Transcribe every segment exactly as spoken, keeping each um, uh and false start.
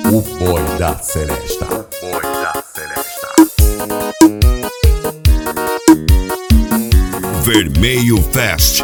O boi da Celesta. Boi da Celesta. Vermelho Fest.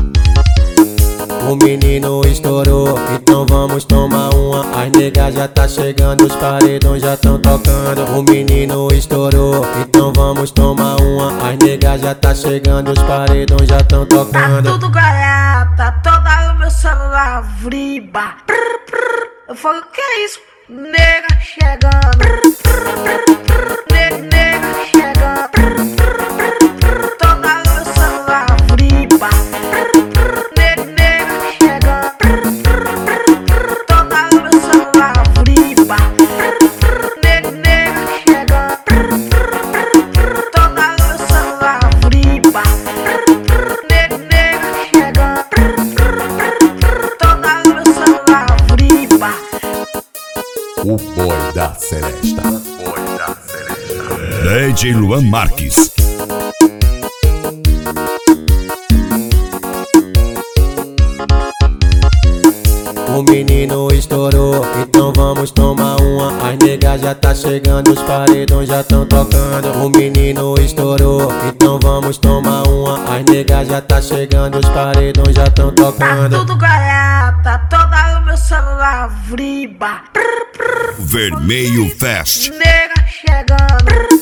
O menino estourou, então vamos tomar uma. As negas já tá chegando, os paredões já tão tocando. O menino estourou, então vamos tomar uma. As negas já tá chegando, os paredões já tão Tá tocando. tudo galhada, toda o meu celular vriba. Prr, prr. Eu falo, que é isso? Nega chegando. Prr, prr, prr, prr. Ne- Nega chegando. Prr, prr, prr, prr. Toda o meu celular vriba. Prr, prr. Ne- Nega chegando. Prr, prr, prr, prr. Toda o meu celular vriba. Prr, prr. Ne- Nega chegando. Prr, prr, prr, prr. Toda o meu celular vriba. Prr, prr. Ne- Nega chegando. Prr, prr, prr, prr. Toda o meu celular vriba. O boi da Celesta. Boi da Celesta. D J Luan Marques. O menino estourou, então vamos tomar uma. As negas já tá chegando, os paredões já tão tocando. O menino estourou, então vamos tomar uma. As negas já tá chegando, os paredões já tão Tá tocando. tudo galhada, toda o meu celular vriba. Prr, prr. Vermelho Fest. Nega chegando. Prr,